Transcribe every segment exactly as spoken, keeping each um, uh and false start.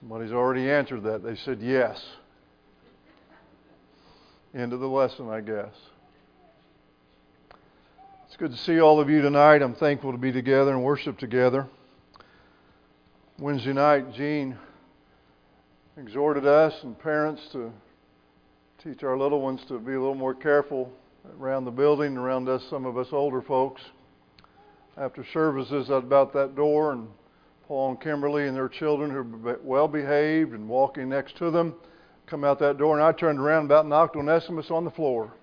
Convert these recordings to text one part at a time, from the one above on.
Somebody's already answered that. They said yes. End of the lesson, I guess. It's good to see all of you tonight. I'm thankful to be together and worship together. Wednesday night, Gene exhorted us and parents to teach our little ones to be a little more careful around the building, around us, some of us older folks. After services, I was about that door, and Paul and Kimberly and their children, who were well behaved and walking next to them, come out that door, and I turned around and about knocked Onesimus on the floor.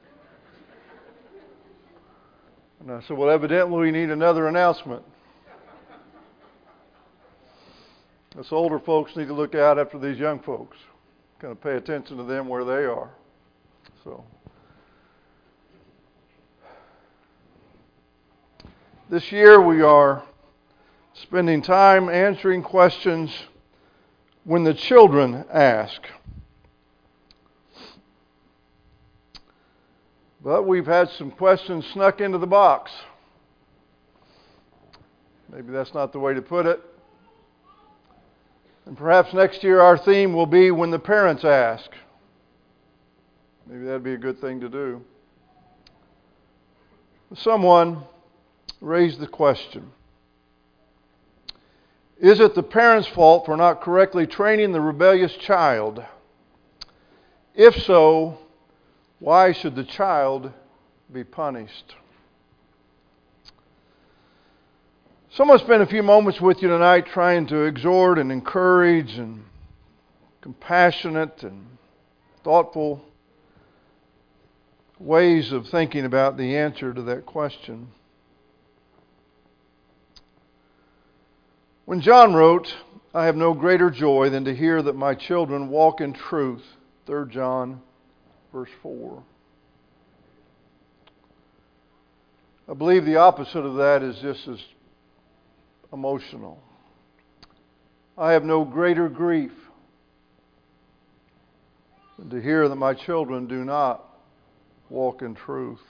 And I said, well, evidently we need another announcement. Us older folks need to look out after these young folks. Kind of pay attention to them where they are. So, this year we are spending time answering questions when the children ask. But we've had some questions snuck into the box. Maybe that's not the way to put it. And perhaps next year our theme will be when the parents ask. Maybe that'd be a good thing to do. Someone raised the question, is it the parents' fault for not correctly training the rebellious child? If so, why should the child be punished? So I'm going to spend a few moments with you tonight trying to exhort and encourage and compassionate and thoughtful ways of thinking about the answer to that question. When John wrote, I have no greater joy than to hear that my children walk in truth, Third John verse four. I believe the opposite of that is just as emotional. I have no greater grief than to hear that my children do not walk in truth.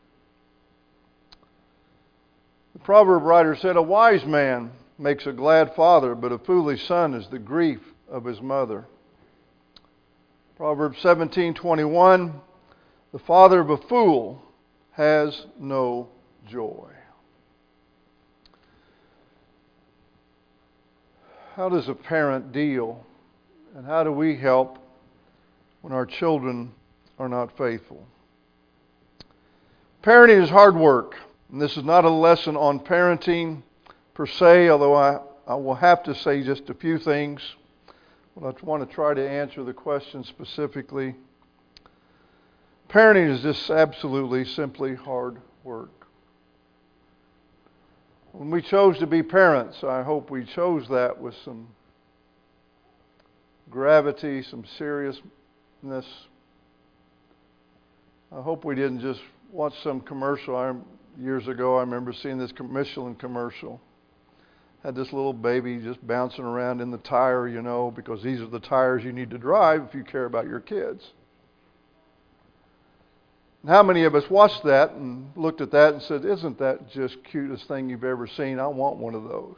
The proverb writer said, a wise man makes a glad father, but a foolish son is the grief of his mother. Proverbs seventeen twenty-one, the father of a fool has no joy. How does a parent deal, and how do we help when our children are not faithful? Parenting is hard work, and this is not a lesson on parenting per se, although I, I will have to say just a few things. But I want to try to answer the question specifically. Parenting is just absolutely, simply hard work. When we chose to be parents, I hope we chose that with some gravity, some seriousness. I hope we didn't just watch some commercial. I, years ago, I remember seeing this Michelin commercial. Had this little baby just bouncing around in the tire, you know, because these are the tires you need to drive if you care about your kids. And how many of us watched that and looked at that and said, isn't that just cutest thing you've ever seen? I want one of those.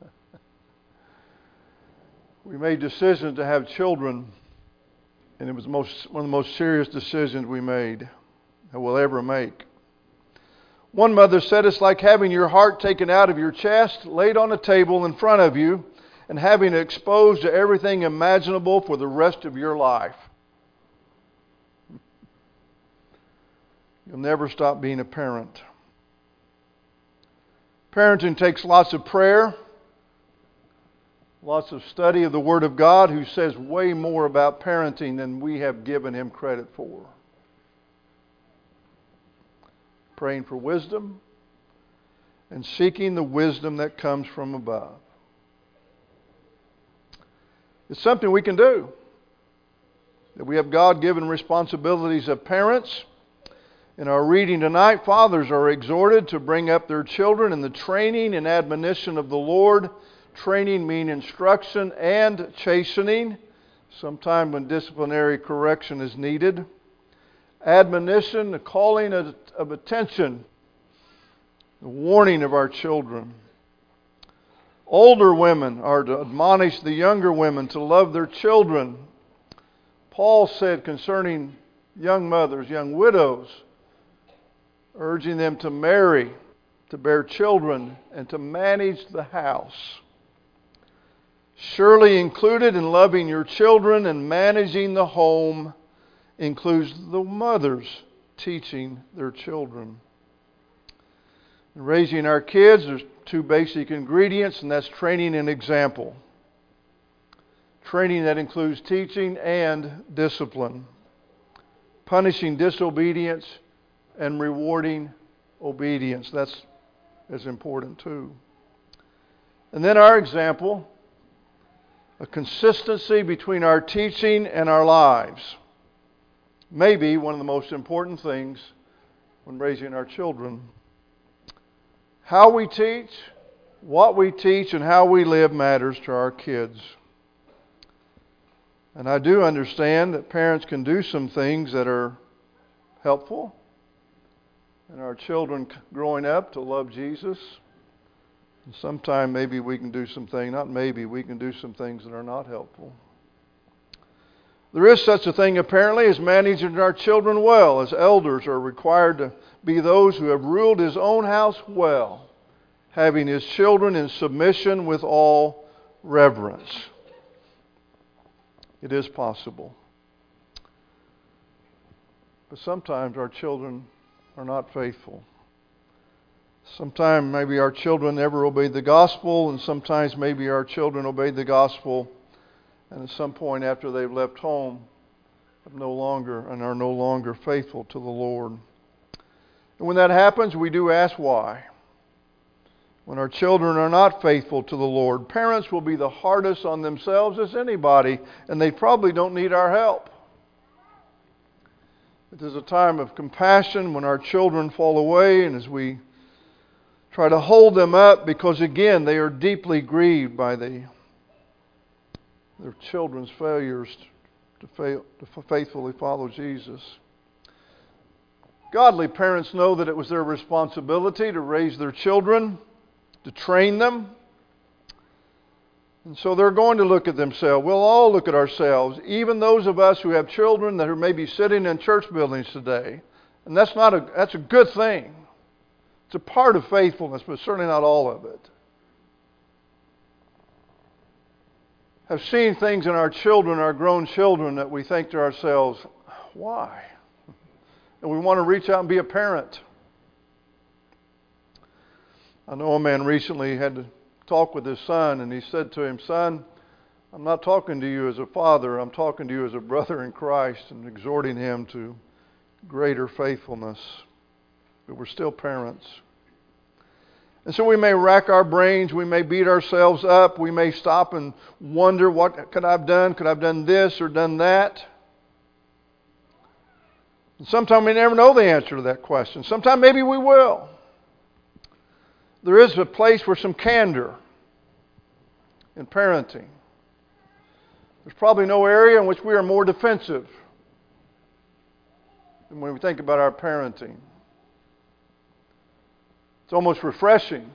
We made decisions to have children, and it was most, one of the most serious decisions we made that we'll ever make. One mother said it's like having your heart taken out of your chest, laid on a table in front of you, and having it exposed to everything imaginable for the rest of your life. You'll never stop being a parent. Parenting takes lots of prayer, lots of study of the Word of God, who says way more about parenting than we have given Him credit for. Praying for wisdom and seeking the wisdom that comes from above. It's something we can do. That we have God-given responsibilities of parents. In our reading tonight, fathers are exhorted to bring up their children in the training and admonition of the Lord. Training means instruction and chastening, sometime when disciplinary correction is needed. Admonition, the calling of, of attention, the warning of our children. Older women are to admonish the younger women to love their children. Paul said concerning young mothers, young widows, urging them to marry, to bear children, and to manage the house. Surely included in loving your children and managing the home includes the mothers teaching their children. In raising our kids, there's two basic ingredients, and that's training and example. Training that includes teaching and discipline. Punishing disobedience and rewarding obedience. That's as important too. And then our example, a consistency between our teaching and our lives. Maybe one of the most important things when raising our children. How we teach, what we teach, and how we live matters to our kids. And I do understand that parents can do some things that are helpful in our children growing up to love Jesus. And sometime maybe we can do some things, not maybe, we can do some things that are not helpful. There is such a thing apparently as managing our children well, as elders are required to be those who have ruled his own house well, having his children in submission with all reverence. It is possible. But sometimes our children are not faithful. Sometimes maybe our children never obeyed the gospel, and sometimes maybe our children obeyed the gospel, and at some point after they've left home, have no longer and are no longer faithful to the Lord. And when that happens, we do ask why. When our children are not faithful to the Lord, parents will be the hardest on themselves as anybody, and they probably don't need our help. It is a time of compassion when our children fall away, and as we try to hold them up, because again, they are deeply grieved by the, their children's failures to, fail, to faithfully follow Jesus. Godly parents know that it was their responsibility to raise their children, to train them. And so they're going to look at themselves. We'll all look at ourselves, even those of us who have children that are maybe sitting in church buildings today. And that's not a that's a good thing. It's a part of faithfulness, but certainly not all of it. Have seen things in our children, our grown children, that we think to ourselves, why? And we want to reach out and be a parent. I know a man recently had to talk with his son, and he said to him, "Son, I'm not talking to you as a father, I'm talking to you as a brother in Christ," and exhorting him to greater faithfulness. But we're still parents. And so we may rack our brains, we may beat ourselves up, we may stop and wonder, what could I have done? Could I have done this or done that? And sometimes we never know the answer to that question. Sometimes maybe we will. There is a place for some candor in parenting. There's probably no area in which we are more defensive than when we think about our parenting. It's almost refreshing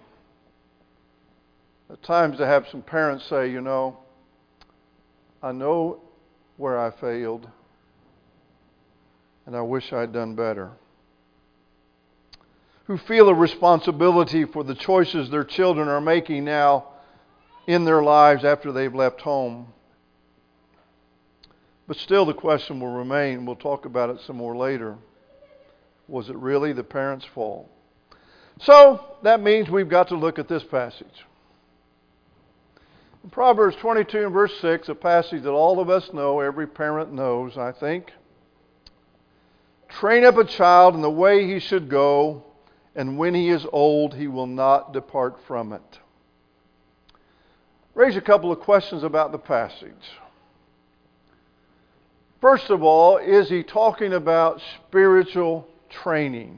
at times to have some parents say, you know, I know where I failed, and I wish I'd done better. Who feel a responsibility for the choices their children are making now in their lives after they've left home. But still the question will remain, we'll talk about it some more later. Was it really the parents' fault? So that means we've got to look at this passage. In Proverbs twenty-two and verse six, a passage that all of us know, every parent knows, I think. Train up a child in the way he should go, and when he is old, he will not depart from it. Raise a couple of questions about the passage. First of all, is he talking about spiritual training?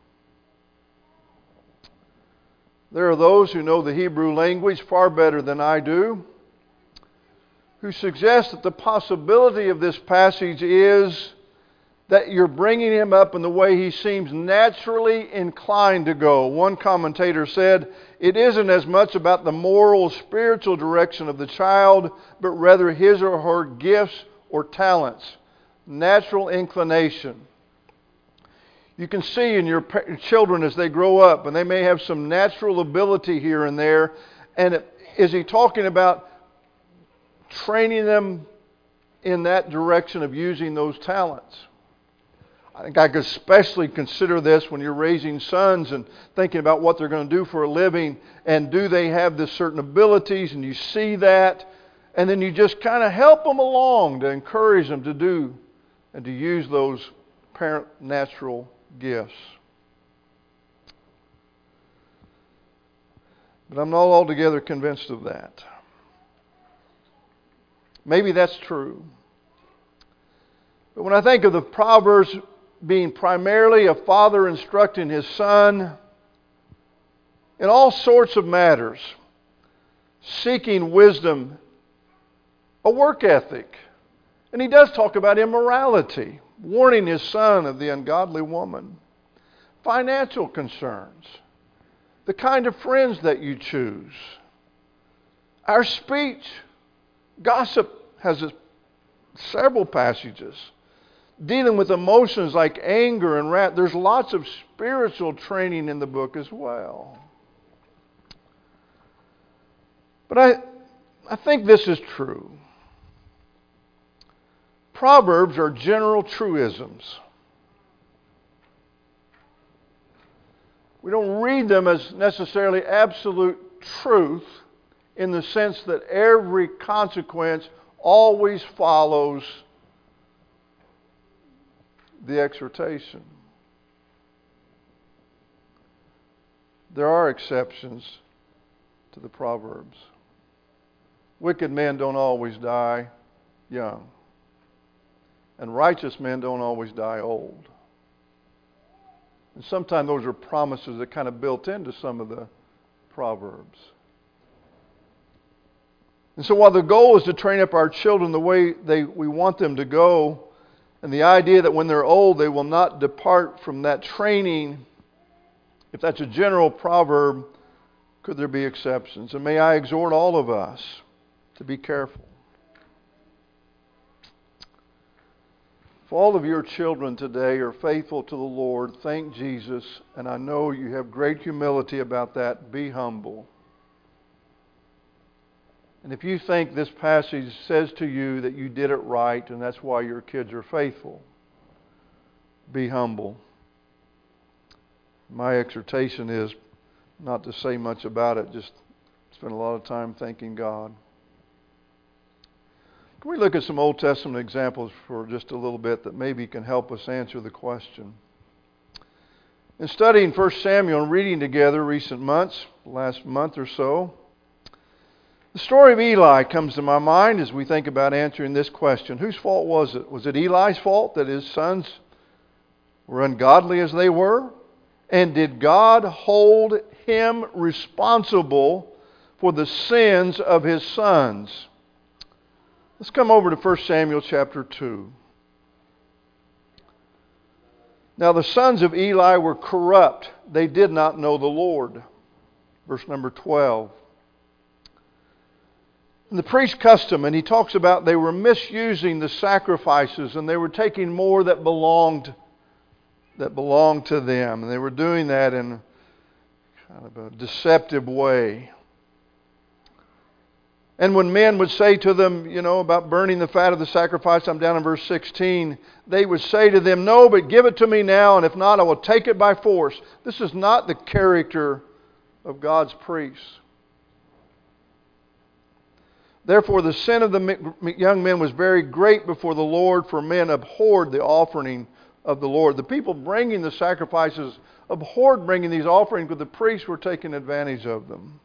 There are those who know the Hebrew language far better than I do, who suggest that the possibility of this passage is that you're bringing him up in the way he seems naturally inclined to go. One commentator said, it isn't as much about the moral, spiritual direction of the child, but rather his or her gifts or talents, natural inclination. You can see in your children as they grow up, and they may have some natural ability here and there. And it, is he talking about training them in that direction of using those talents? I think I could especially consider this when you're raising sons and thinking about what they're going to do for a living, and do they have this certain abilities, and you see that, and then you just kind of help them along to encourage them to do and to use those parent natural gifts. But I'm not altogether convinced of that. Maybe that's true. But when I think of the Proverbs being primarily a father instructing his son in all sorts of matters, seeking wisdom, a work ethic, and he does talk about immorality, warning his son of the ungodly woman, financial concerns, the kind of friends that you choose, our speech. Gossip has a, several passages dealing with emotions like anger and wrath. There's lots of spiritual training in the book as well. But I, I think this is true. Proverbs are general truisms. We don't read them as necessarily absolute truth in the sense that every consequence always follows the exhortation. There are exceptions to the Proverbs. Wicked men don't always die young, and righteous men don't always die old. And sometimes those are promises that kind of built into some of the Proverbs. And so while the goal is to train up our children the way they we want them to go, and the idea that when they're old they will not depart from that training, if that's a general proverb, could there be exceptions? And may I exhort all of us to be careful. If all of your children today are faithful to the Lord, thank Jesus, and I know you have great humility about that. Be humble. And if you think this passage says to you that you did it right and that's why your kids are faithful, be humble. My exhortation is not to say much about it, just spend a lot of time thanking God. Can we look at some Old Testament examples for just a little bit that maybe can help us answer the question? In studying First Samuel and reading together recent months, last month or so, the story of Eli comes to my mind as we think about answering this question. Whose fault was it? Was it Eli's fault that his sons were ungodly as they were? And did God hold him responsible for the sins of his sons? Let's come over to First Samuel chapter two. Now the sons of Eli were corrupt. They did not know the Lord. Verse number twelve. And the priest's custom, and he talks about they were misusing the sacrifices and they were taking more that belonged that belonged to them. And they were doing that in kind of a deceptive way. And when men would say to them, you know, about burning the fat of the sacrifice, I'm down in verse sixteen, they would say to them, no, but give it to me now, and if not, I will take it by force. This is not the character of God's priests. Therefore, the sin of the young men was very great before the Lord, for men abhorred the offering of the Lord. The people bringing the sacrifices abhorred bringing these offerings, but the priests were taking advantage of them.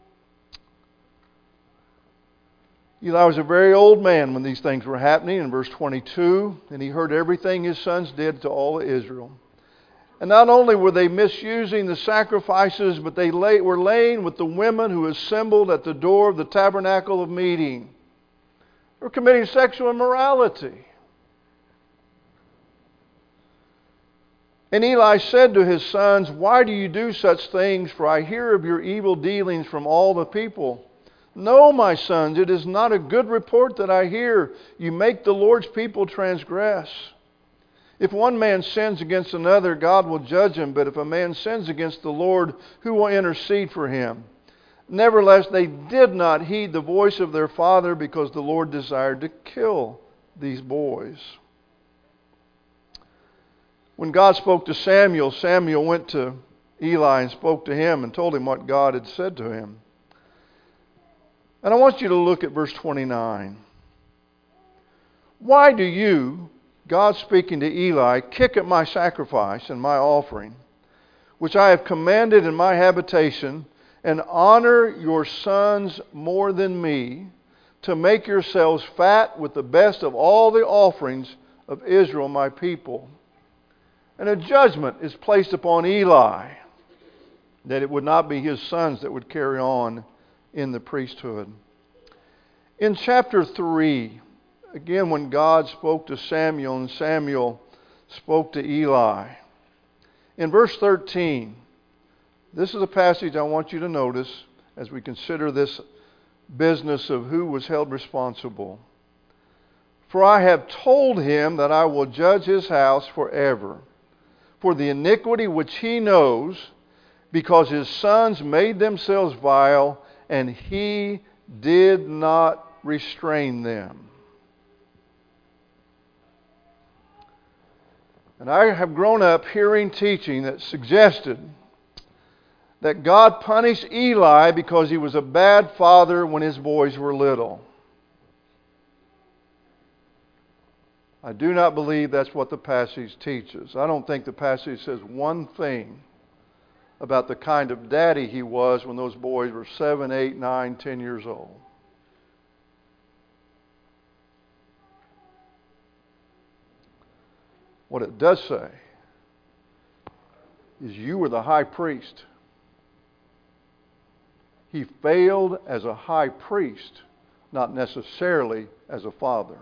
Eli was a very old man when these things were happening in verse twenty-two, and he heard everything his sons did to all Israel. And not only were they misusing the sacrifices, but they lay, were laying with the women who assembled at the door of the tabernacle of meeting. They were committing sexual immorality. And Eli said to his sons, "Why do you do such things? For I hear of your evil dealings from all the people. No, my sons, it is not a good report that I hear. You make the Lord's people transgress. If one man sins against another, God will judge him. But if a man sins against the Lord, who will intercede for him?" Nevertheless, they did not heed the voice of their father, because the Lord desired to kill these boys. When God spoke to Samuel, Samuel went to Eli and spoke to him and told him what God had said to him. And I want you to look at verse twenty-nine. "Why do you," God speaking to Eli, "kick at my sacrifice and my offering, which I have commanded in my habitation, and honor your sons more than me, to make yourselves fat with the best of all the offerings of Israel my people?" And a judgment is placed upon Eli, that it would not be his sons that would carry on in the priesthood. In chapter three, again when God spoke to Samuel and Samuel spoke to Eli, in verse thirteen, this is a passage I want you to notice as we consider this business of who was held responsible. "For I have told him that I will judge his house forever for the iniquity which he knows, because his sons made themselves vile, and he did not restrain them." And I have grown up hearing teaching that suggested that God punished Eli because he was a bad father when his boys were little. I do not believe that's what the passage teaches. I don't think the passage says one thing about the kind of daddy he was when those boys were seven, eight, nine, ten years old. What it does say is you were the high priest. He failed as a high priest, not necessarily as a father.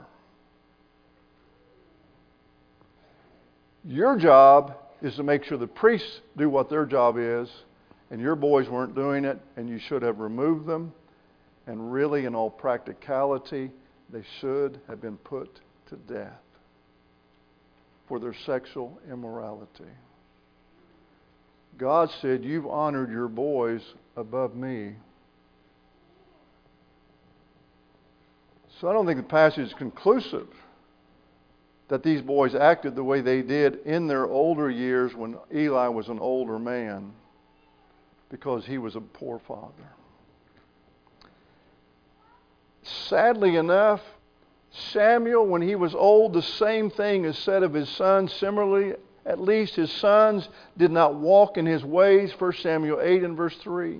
Your job is to make sure the priests do what their job is, and your boys weren't doing it, and you should have removed them. And really, in all practicality, they should have been put to death for their sexual immorality. God said, "You've honored your boys above me." So I don't think the passage is conclusive that these boys acted the way they did in their older years when Eli was an older man, because he was a poor father. Sadly enough, Samuel, when he was old, the same thing is said of his sons. Similarly, at least his sons did not walk in his ways. First Samuel eight and verse three.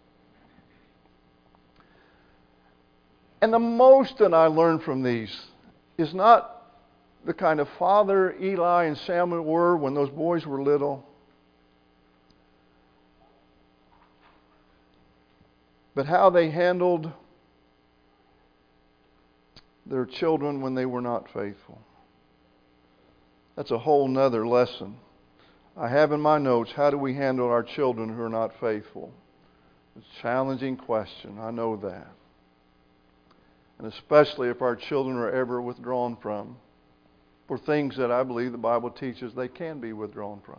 And the most that I learned from these is not the kind of father Eli and Samuel were when those boys were little, but how they handled their children when they were not faithful. That's a whole nother lesson. I have in my notes, how do we handle our children who are not faithful? It's a challenging question, I know that. And especially if our children are ever withdrawn from, for things that I believe the Bible teaches they can be withdrawn from.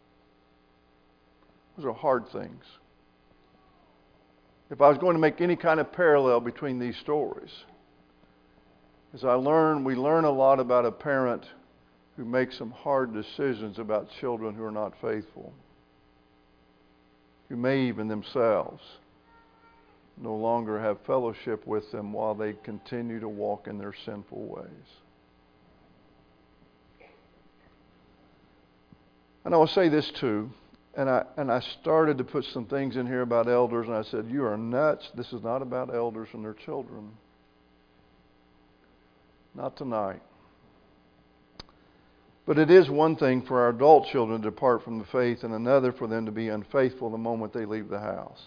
Those are hard things. If I was going to make any kind of parallel between these stories, as I learn, we learn a lot about a parent who makes some hard decisions about children who are not faithful, who may even themselves no longer have fellowship with them while they continue to walk in their sinful ways. And I will say this too, and I and I started to put some things in here about elders, and I said, you are nuts. This is not about elders and their children. Not tonight. But it is one thing for our adult children to depart from the faith, and another for them to be unfaithful the moment they leave the house.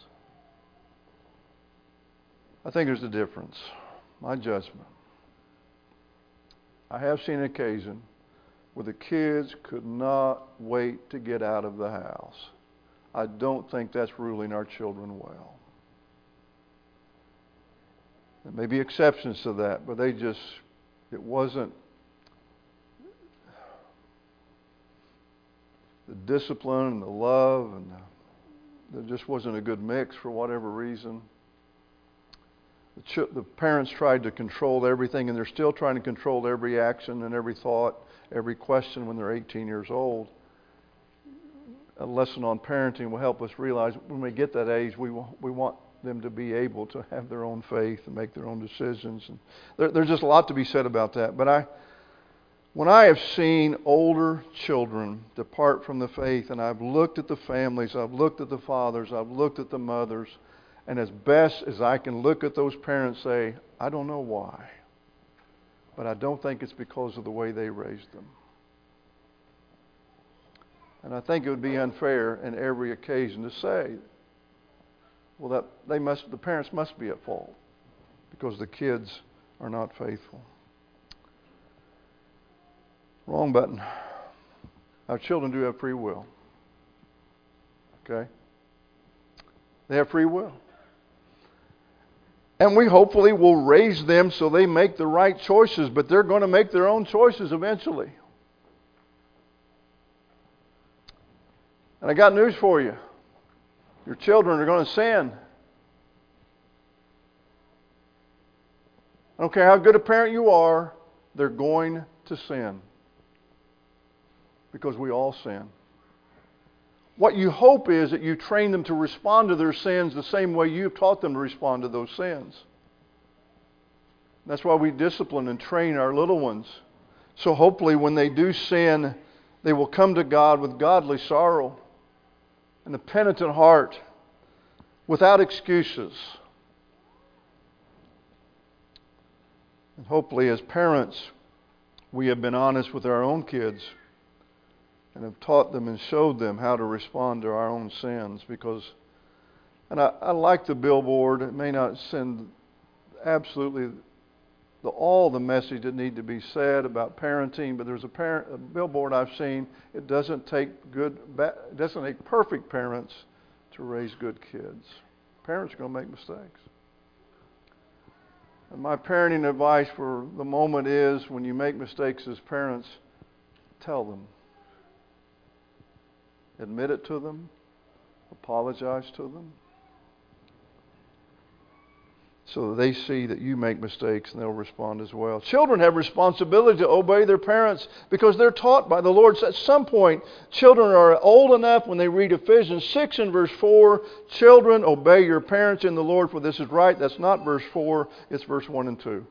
I think there's a difference. My judgment. I have seen an occasion where the kids could not wait to get out of the house. I don't think that's ruling our children well. There may be exceptions to that, but they just, it wasn't, the discipline and the love, and the, there just wasn't a good mix for whatever reason. The, ch- the parents tried to control everything, and they're still trying to control every action and every thought, every question when they're eighteen years old. A lesson on parenting will help us realize when we get that age, we w- we want them to be able to have their own faith and make their own decisions. And there, there's just a lot to be said about that. But I, when I have seen older children depart from the faith, and I've looked at the families, I've looked at the fathers, I've looked at the mothers, and as best as I can look at those parents, say, I don't know why, but I don't think it's because of the way they raised them. And I think it would be unfair in every occasion to say, well, that they must, the parents must be at fault because the kids are not faithful. Wrong button. Our children do have free will. Okay? They have free will. And we hopefully will raise them so they make the right choices, but they're going to make their own choices eventually. And I got news for you. Your children are going to sin. I don't care how good a parent you are, they're going to sin. Because we all sin. What you hope is that you train them to respond to their sins the same way you've taught them to respond to those sins. That's why we discipline and train our little ones. So hopefully when they do sin, they will come to God with godly sorrow and a penitent heart, without excuses. And hopefully as parents, we have been honest with our own kids and have taught them and showed them how to respond to our own sins. Because, and I, I like the billboard. It may not send absolutely the, all the message that need to be said about parenting, but there's a, parent, a billboard I've seen. It doesn't take good, it doesn't take perfect parents to raise good kids. Parents are going to make mistakes. And my parenting advice for the moment is, when you make mistakes as parents, tell them. Admit it to them. Apologize to them. So that they see that you make mistakes and they'll respond as well. Children have responsibility to obey their parents because they're taught by the Lord. So at some point, children are old enough when they read Ephesians six and verse four, children, obey your parents in the Lord, for this is right. That's not verse four, it's verse one and two.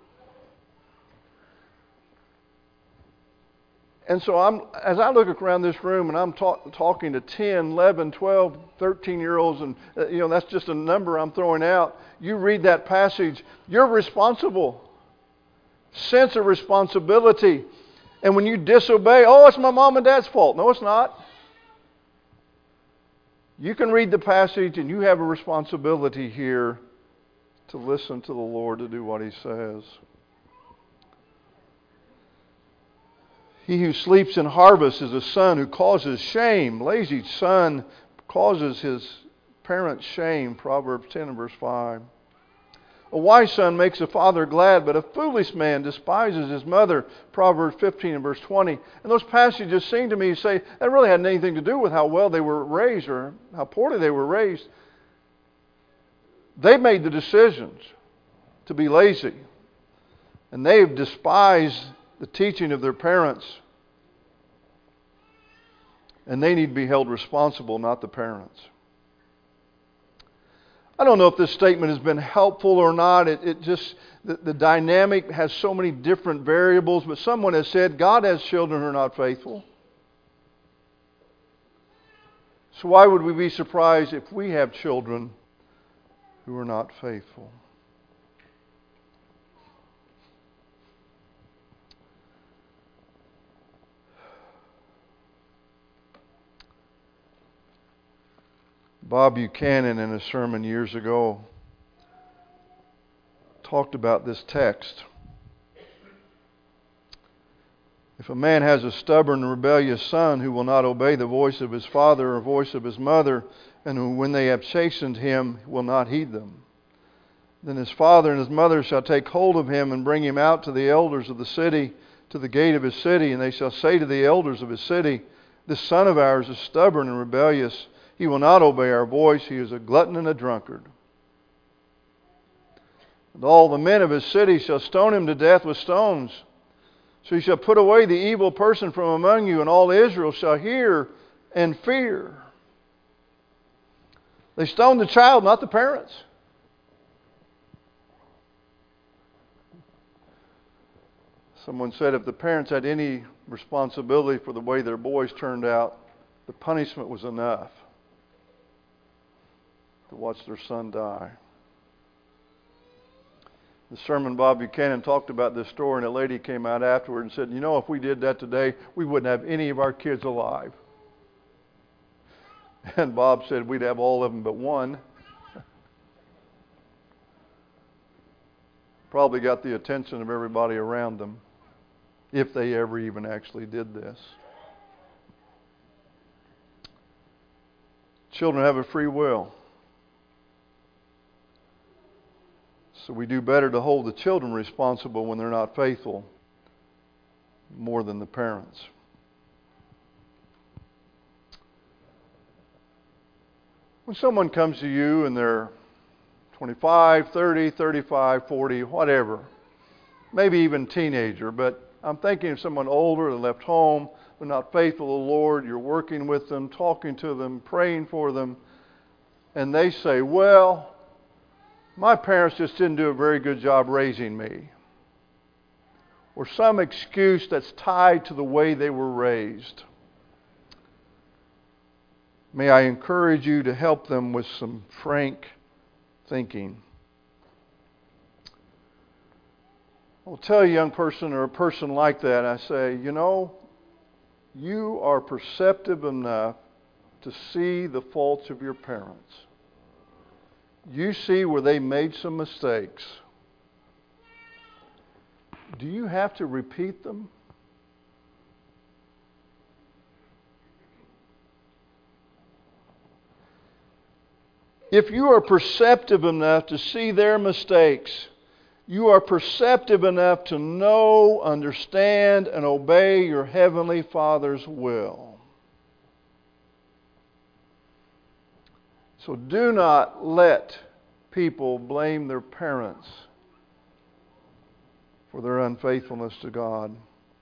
And so I'm, as I look around this room and I'm talk, talking to ten, eleven, twelve, thirteen-year-olds, and uh, you know that's just a number I'm throwing out. You read that passage, you're responsible. Sense of responsibility. And when you disobey, oh, it's my mom and dad's fault. No, it's not. You can read the passage and you have a responsibility here to listen to the Lord, to do what He says. He who sleeps in harvest is a son who causes shame. Lazy son causes his parents shame. Proverbs ten and verse five. A wise son makes a father glad, but a foolish man despises his mother. Proverbs fifteen and verse twenty. And those passages seem to me to say that really had anything to do with how well they were raised or how poorly they were raised. They made the decisions to be lazy. And they've despised the teaching of their parents. And they need to be held responsible, not the parents. I don't know if this statement has been helpful or not. It, it just, the, the dynamic has so many different variables. But someone has said, God has children who are not faithful. So why would we be surprised if we have children who are not faithful? Bob Buchanan, in a sermon years ago, talked about this text. If a man has a stubborn and rebellious son who will not obey the voice of his father or voice of his mother, and who, when they have chastened him, will not heed them, then his father and his mother shall take hold of him and bring him out to the elders of the city, to the gate of his city, and they shall say to the elders of his city, This son of ours is stubborn and rebellious. He will not obey our voice. He is a glutton and a drunkard. And all the men of his city shall stone him to death with stones. So you shall put away the evil person from among you, and all Israel shall hear and fear. They stoned the child, not the parents. Someone said if the parents had any responsibility for the way their boys turned out, the punishment was enough to watch their son die. The sermon, Bob Buchanan talked about this story, and a lady came out afterward and said, you know, if we did that today, we wouldn't have any of our kids alive. And Bob said we'd have all of them but one. Probably got the attention of everybody around them, if they ever even actually did this. Children have a free will. So we do better to hold the children responsible when they're not faithful more than the parents. When someone comes to you and they're twenty-five, thirty, thirty-five, forty, whatever, maybe even teenager, but I'm thinking of someone older that left home, they're not faithful to the Lord, you're working with them, talking to them, praying for them, and they say, well, my parents just didn't do a very good job raising me. Or some excuse that's tied to the way they were raised. May I encourage you to help them with some frank thinking. I'll tell a young person or a person like that, I say, you know, you are perceptive enough to see the faults of your parents. You see where they made some mistakes. Do you have to repeat them? If you are perceptive enough to see their mistakes, you are perceptive enough to know, understand, and obey your Heavenly Father's will. So do not let people blame their parents for their unfaithfulness to God.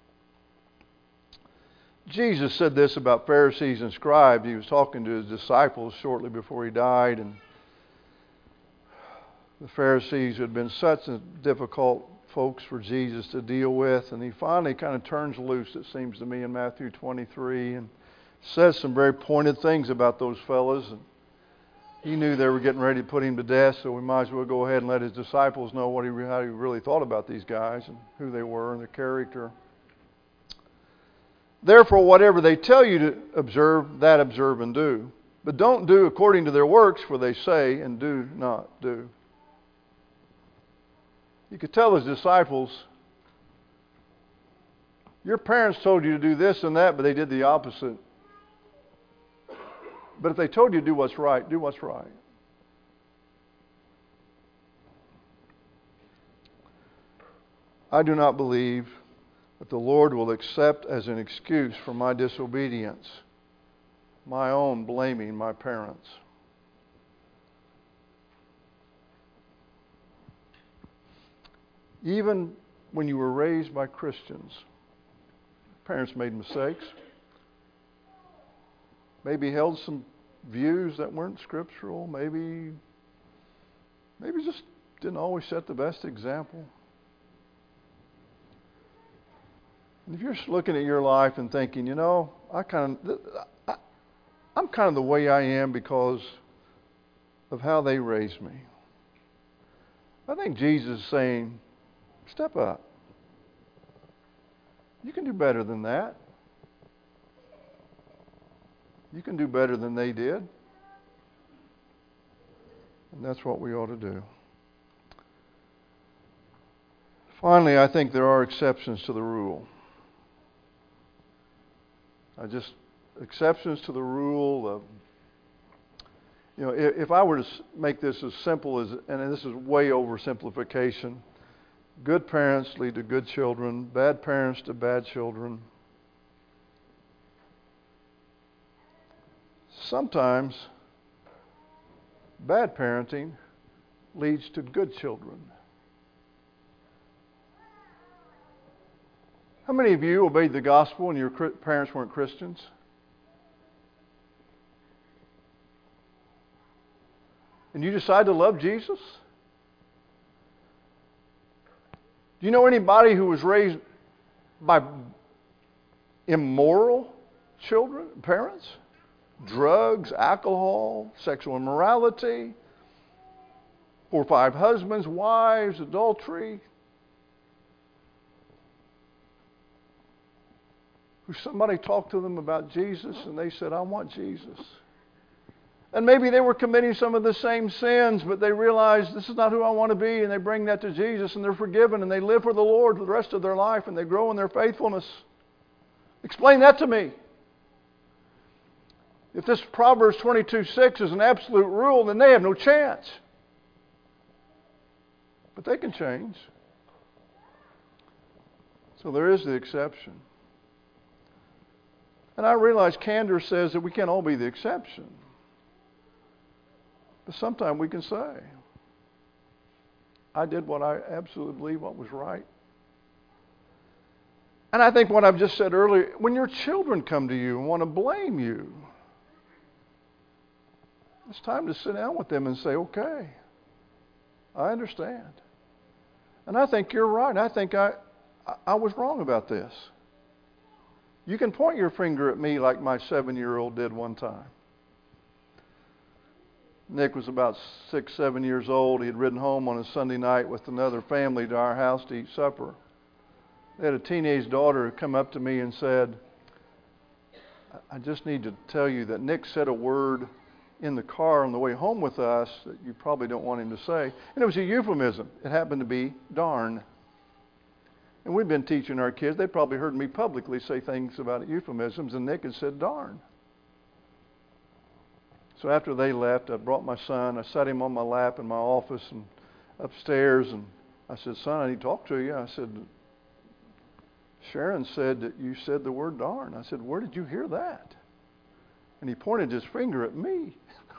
Jesus said this about Pharisees and scribes. He was talking to his disciples shortly before he died, and the Pharisees had been such a difficult folks for Jesus to deal with, and he finally kind of turns loose, it seems to me, in Matthew twenty-three, and says some very pointed things about those fellas. And he knew they were getting ready to put him to death, so we might as well go ahead and let his disciples know what he, how he really thought about these guys and who they were and their character. Therefore, whatever they tell you to observe, that observe and do. But don't do according to their works, for they say and do not do. You could tell his disciples, your parents told you to do this and that, but they did the opposite. But if they told you to do what's right, do what's right. I do not believe that the Lord will accept as an excuse for my disobedience my own blaming my parents. Even when you were raised by Christians, parents made mistakes. Maybe held some views that weren't scriptural. Maybe, maybe just didn't always set the best example. And if you're looking at your life and thinking, you know, I kind of, I, I'm kind of the way I am because of how they raised me. I think Jesus is saying, step up. You can do better than that. You can do better than they did. And that's what we ought to do. Finally, I think there are exceptions to the rule. Uh, just exceptions to the rule of, you know, if, if I were to make this as simple as, and this is way oversimplification, good parents lead to good children, bad parents to bad children. Sometimes bad parenting leads to good children. How many of you obeyed the gospel when your parents weren't Christians? And you decide to love Jesus? Do you know anybody who was raised by immoral children, parents? Drugs, alcohol, sexual immorality, four or five husbands, wives, adultery. Who somebody talked to them about Jesus and they said, I want Jesus. And maybe they were committing some of the same sins, but they realized this is not who I want to be, and they bring that to Jesus, and they're forgiven, and they live for the Lord for the rest of their life, and they grow in their faithfulness. Explain that to me. If this Proverbs twenty-two six is an absolute rule, then they have no chance. But they can change. So there is the exception. And I realize candor says that we can't all be the exception. But sometimes we can say, I did what I absolutely believe what was right. And I think what I've just said earlier, when your children come to you and want to blame you, it's time to sit down with them and say, okay, I understand. And I think you're right. I think I, I was wrong about this. You can point your finger at me like my seven-year-old did one time. Nick was about six, seven years old. He had ridden home on a Sunday night with another family to our house to eat supper. They had a teenage daughter who come up to me and said, I just need to tell you that Nick said a word in the car on the way home with us that you probably don't want him to say. And it was a euphemism. It happened to be darn. And we've been teaching our kids. They probably heard me publicly say things about euphemisms, and Nick had said darn. So after they left, I brought my son. I sat him on my lap in my office and upstairs, and I said, son, I need to talk to you. I said, Sharon said that you said the word darn. I said, where did you hear that? And he pointed his finger at me.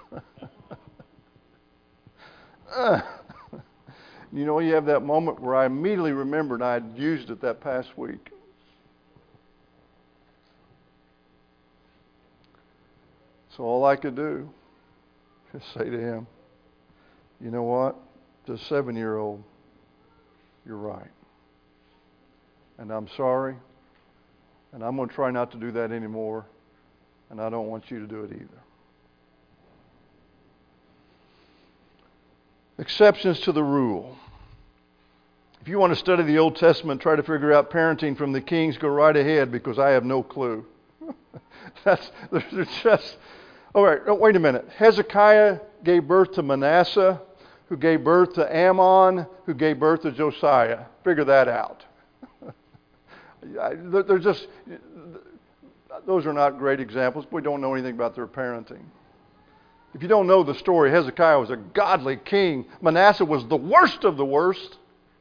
uh, you know, you have that moment where I immediately remembered I had used it that past week. So all I could do is say to him, you know what? To a seven-year-old, you're right. And I'm sorry. And I'm going to try not to do that anymore. And I don't want you to do it either. Exceptions to the rule. If you want to study the Old Testament, try to figure out parenting from the kings, go right ahead, because I have no clue. That's they're just... All right, oh, wait a minute. Hezekiah gave birth to Manasseh, who gave birth to Ammon, who gave birth to Josiah. Figure that out. They're just... Those are not great examples. We don't know anything about their parenting. If you don't know the story, Hezekiah was a godly king. Manasseh was the worst of the worst.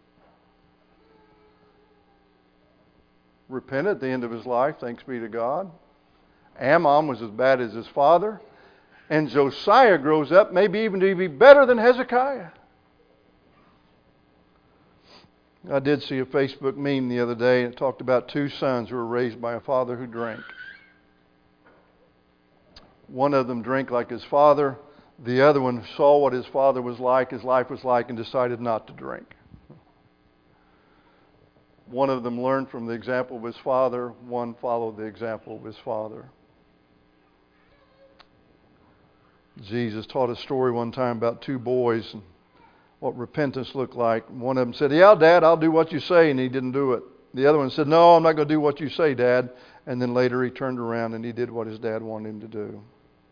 Repented at the end of his life, thanks be to God. Ammon was as bad as his father. And Josiah grows up maybe even to be better than Hezekiah. I did see a Facebook meme the other day, and it talked about two sons who were raised by a father who drank. One of them drank like his father. The other one saw what his father was like, his life was like, and decided not to drink. One of them learned from the example of his father. One followed the example of his father. Jesus taught a story one time about two boys and what repentance looked like. One of them said, yeah, Dad, I'll do what you say, and he didn't do it. The other one said, no, I'm not going to do what you say, Dad. And then later he turned around and he did what his dad wanted him to do.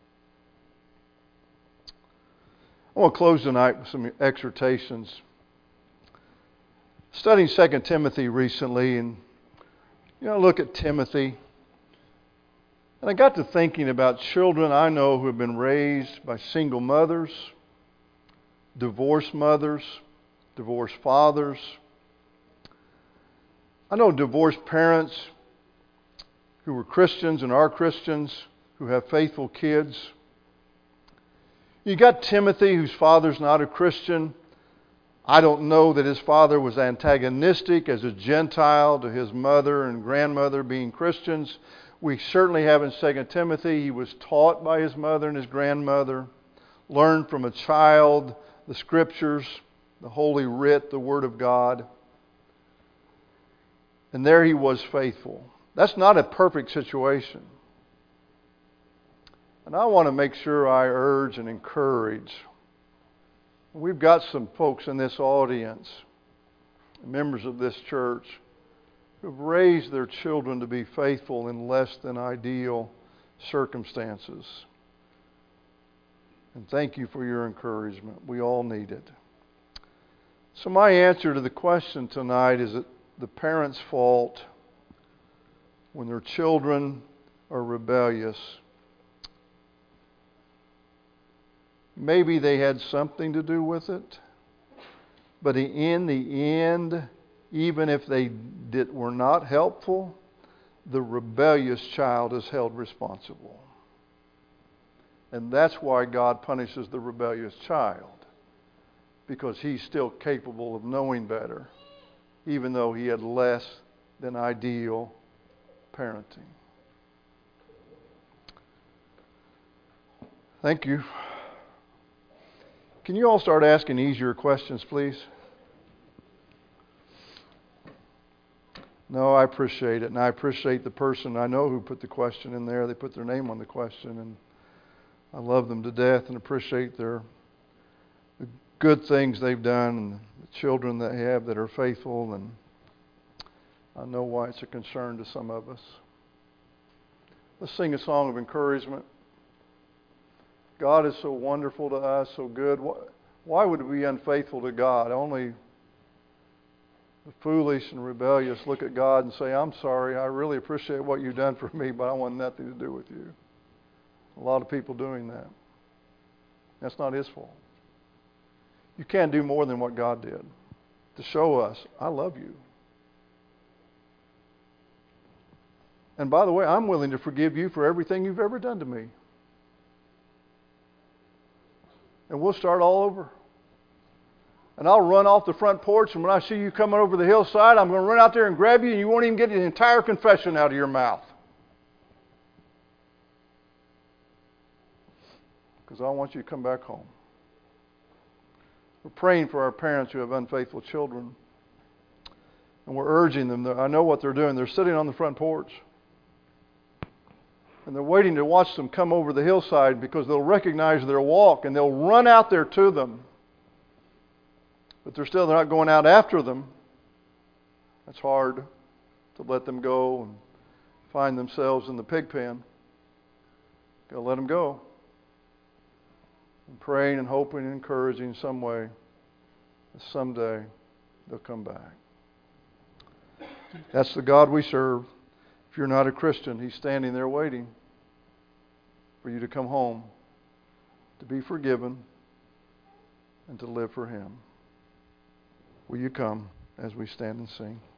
I want to close tonight with some exhortations. Studying Second Timothy recently, and you know, look at Timothy. And I got to thinking about children I know who have been raised by single mothers, divorced mothers, divorced fathers. I know divorced parents who were Christians and are Christians who have faithful kids. You got Timothy, whose father's not a Christian. I don't know that his father was antagonistic as a Gentile to his mother and grandmother being Christians. We certainly have in Second Timothy, he was taught by his mother and his grandmother, learned from a child the Scriptures, the Holy Writ, the Word of God. And there he was faithful. That's not a perfect situation. And I want to make sure I urge and encourage. We've got some folks in this audience, members of this church, who've raised their children to be faithful in less than ideal circumstances. And thank you for your encouragement. We all need it. So my answer to the question tonight is that the parents' fault when their children are rebellious. Maybe they had something to do with it, but in the end, even if they did, were not helpful, the rebellious child is held responsible. And that's why God punishes the rebellious child, because he's still capable of knowing better, even though he had less than ideal parenting. Thank you. Can you all start asking easier questions, please? No, I appreciate it. And I appreciate the person I know who put the question in there. They put their name on the question. And I love them to death and appreciate their the good things they've done and the children they have that are faithful. And I know why it's a concern to some of us. Let's sing a song of encouragement. God is so wonderful to us, so good. Why would we be unfaithful to God? Only the foolish and rebellious look at God and say, I'm sorry, I really appreciate what you've done for me, but I want nothing to do with you. A lot of people doing that. That's not his fault. You can't do more than what God did to show us, I love you. And by the way, I'm willing to forgive you for everything you've ever done to me. And we'll start all over. And I'll run off the front porch, and when I see you coming over the hillside, I'm going to run out there and grab you, and you won't even get the entire confession out of your mouth. Because I want you to come back home. We're praying for our parents who have unfaithful children. And we're urging them. I know what they're doing. They're sitting on the front porch. And they're waiting to watch them come over the hillside because they'll recognize their walk and they'll run out there to them. But they're still they're not going out after them. That's hard to let them go and find themselves in the pig pen. Got to let them go. And praying and hoping and encouraging in some way that someday they'll come back. That's the God we serve. If you're not a Christian, he's standing there waiting for you to come home, to be forgiven, and to live for him. Will you come as we stand and sing?